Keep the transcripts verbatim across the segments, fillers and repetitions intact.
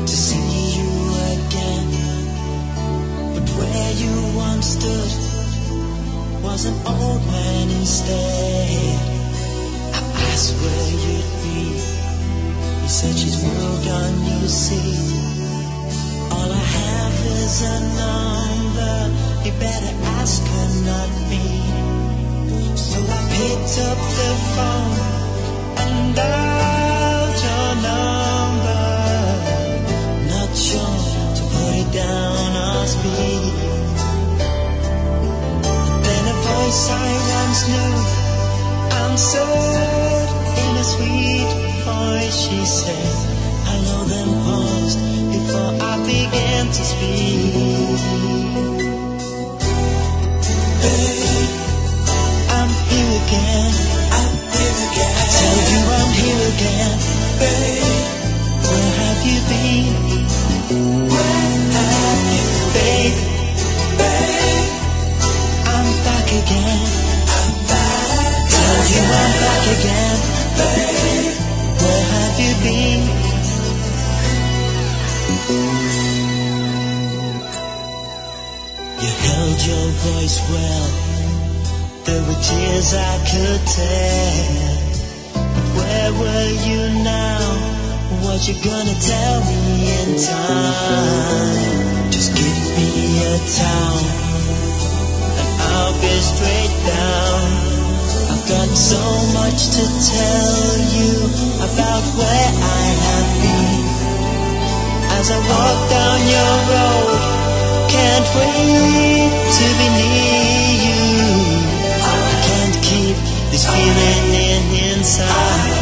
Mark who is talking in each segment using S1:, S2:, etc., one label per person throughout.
S1: to see you again. But where you once stood was an old man instead. I asked where you'd be. He said she's moved on, you see. All I have is a number. You better ask her, not me. So I picked up the phone and dialed your number. Not sure to put it down or speak. Then a voice I once knew answered in a sweet voice. She said, hello, then paused before I began to speak. Babe, I'm here again. I'm here again. I tell you I'm here again. Babe, where have you been? Where have you been? Babe, I'm back again. I'm back. Tell you I'm back again. Babe, where have you been? You held your voice well. There were tears I could tell. But where were you now? What you gonna tell me in time? Just give me a towel and I'll be straight down. I've got so much to tell you about where I have been. As I walk down your road, can't wait to be near you. I can't keep this feeling in inside.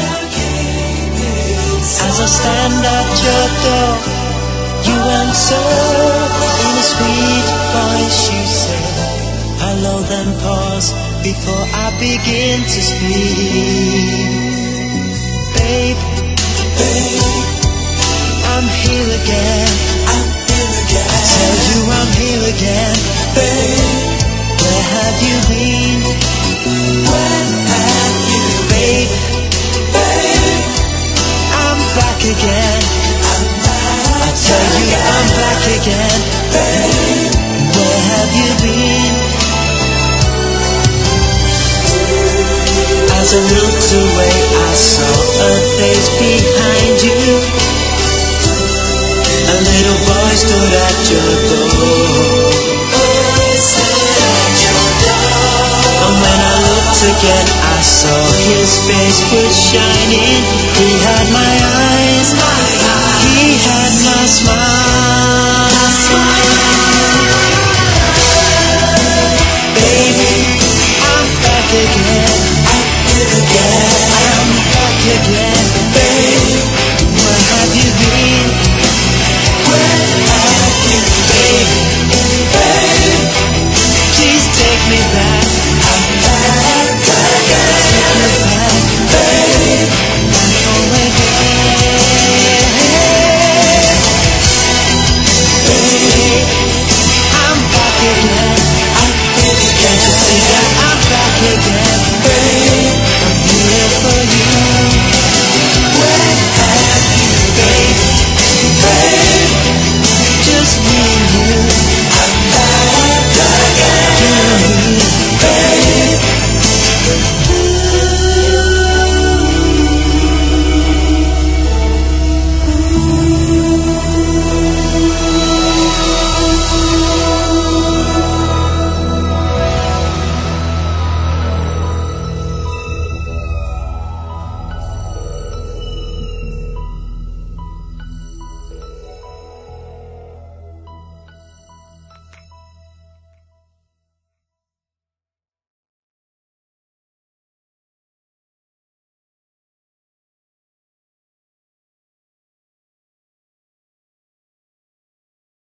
S1: As I stand at your door, you answer in a sweet voice. You say, hello, then pause before I begin to speak. Babe, babe, I'm here again. I'm here again. I tell you I'm here again. Babe, where have you been? Where have you been? Babe, I'm back again. I'm back. I tell you I'm back again. Babe, where have you been? As I looked away, I saw a face behind you. A little boy stood at your door. Boy stood at your door. And when I looked again, I saw his face was shining. He had my eyes.